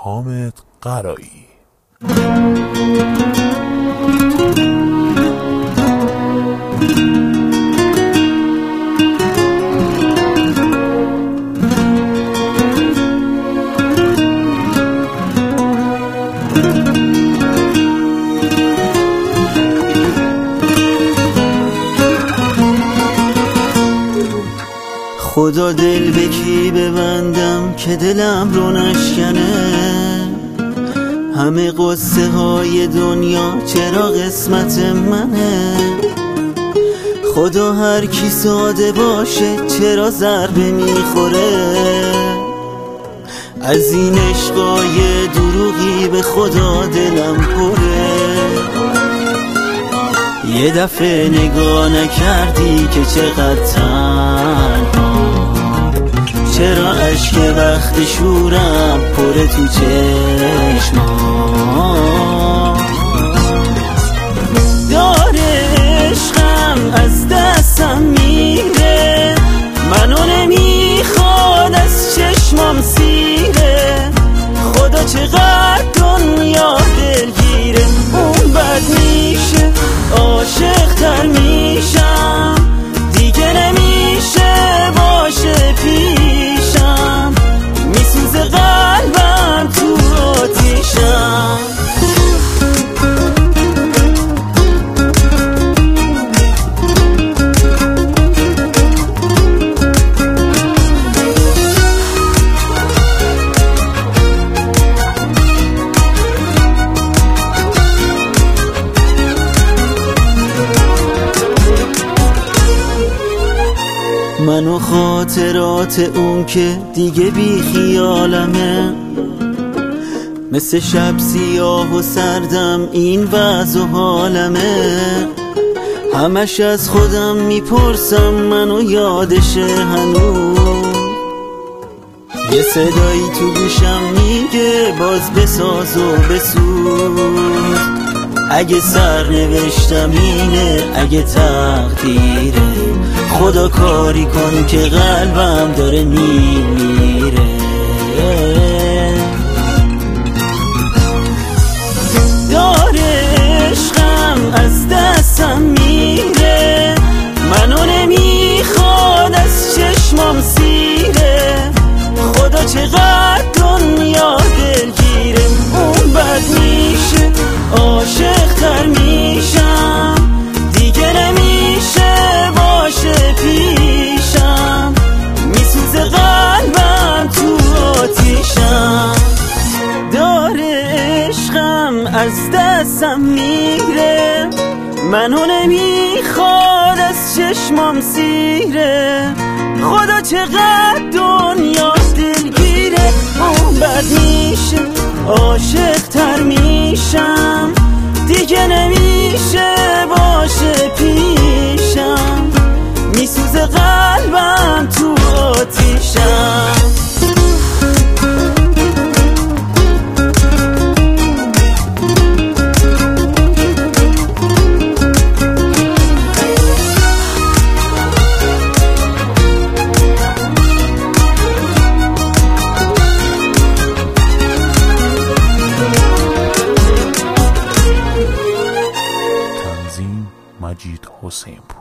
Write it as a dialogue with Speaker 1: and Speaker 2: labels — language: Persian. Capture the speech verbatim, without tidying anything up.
Speaker 1: حامد قرایی.
Speaker 2: خدا دل به کی ببندم که دلم رو نشکنه، همه قصه های دنیا چرا قسمت منه. خدا هر کی ساده باشه چرا ضربه میخوره، از این عشقای دروغی به خدا دلم پره. یه دفعه نگاه نکردی که چقدر تنها، چرا اشک وقت شورم پره تو چشمام. داره عشقم از دستم میره، منو نمیخواد از چشمام سیره. خدا چقدر دنیا دلگیره، اون بد میشه عاشق تر میشم، دیگه نمیشه باشه پیشم، میسوزه قلبم تو آتیشم. من و خاطرات اون که دیگه بی خیالمه، مثل شب سیاه و سردم این وضع و حالمه. همش از خودم میپرسم منو یادشه هنوز، یه صدایی تو گوشم میگه باز بساز و بسوز. اگه سرنوشتم اینه، اگه تقدیره، خدا کاری کن که قلبم داره میمیره. داره عشقم از دستم میره، منو نمیخواد از چشمام سیره. خدا چقدر دنیا دلگیره، اون بد میشه عاشق تر میشم، دیگه نمیشه باشه پیشم، میسوزه قلبم تو آتیشم. داره عشقم از دستم میره، منو نمیخواد از چشمام سیره. خدا چقدر دنیا دلگیره، اون بد میشه عاشق تر میشم، دیگه نمیشه باشه پیشم، میسوزه قلبم تو آتیشم.
Speaker 1: مجید حسین.